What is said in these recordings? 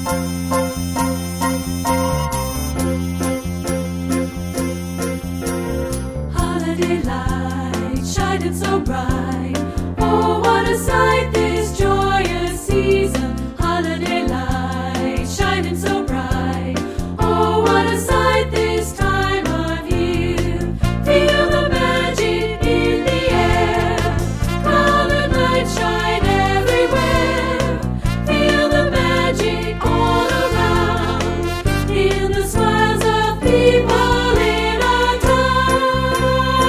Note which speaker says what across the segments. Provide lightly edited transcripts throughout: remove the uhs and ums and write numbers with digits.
Speaker 1: Holiday lights shining so bright. Oh, what a sight this joyous season. Holiday lights shining so bright. Oh, what a sight this time of year. Feel the magic in the air. Colored lights shine everywhere. Feel the magic all around. In the smiles of people in our town.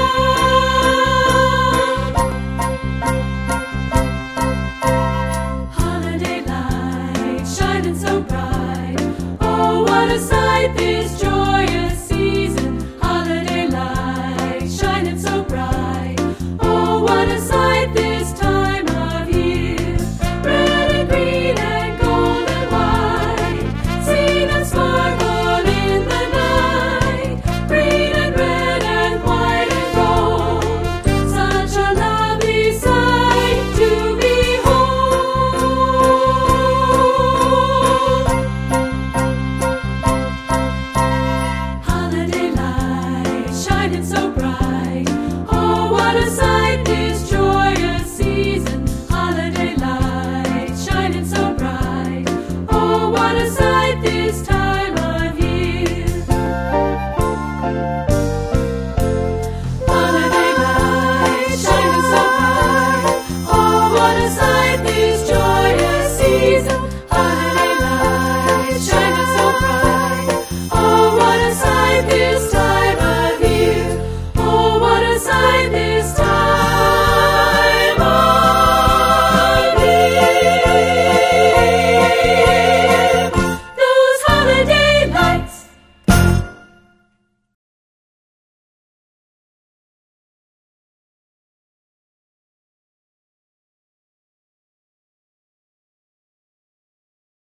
Speaker 1: Holiday lights shining so bright. Oh, what a sight this joyous